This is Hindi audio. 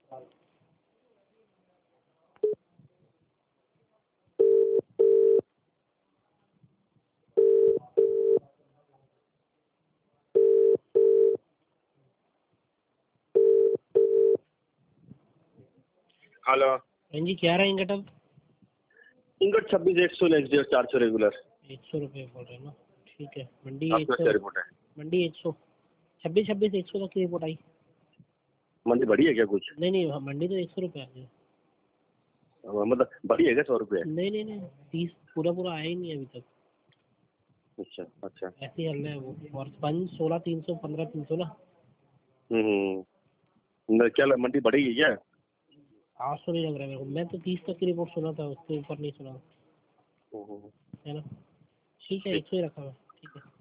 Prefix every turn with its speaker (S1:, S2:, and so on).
S1: हेलो।
S2: हाँ जी, क्या रहा इंगट अब?
S1: इंगट 26 100 नेक्स्ट डे 400 रेगुलर
S2: 100 रुपये बोल रहे ना? ठीक है, मंडी
S1: आपका
S2: 100,
S1: क्या रिपोर्ट है?
S2: मंडी 100, 26 100 तक की रिपोर्ट आई।
S1: मंडी बढ़ी है क्या कुछ?
S2: नहीं, मंडी तो 100 रुपये आ गई।
S1: मतलब बढ़ी है क्या 100 रुपये?
S2: नहीं, 30 पूरा आया ही नहीं अभी तक।
S1: अच्छा।
S2: ऐसे ही हल है वो। और 5 16 300 15 300 ना।
S1: क्या मंडी बढ़ेगी क्या?
S2: 800 नहीं लग रहा है मेरे को। मैं तो 30 तक की रिपोर्ट सुना था, उसके ऊपर नहीं सुना, है ना? ठीक है, 100 ही रखा हुआ। ठीक है।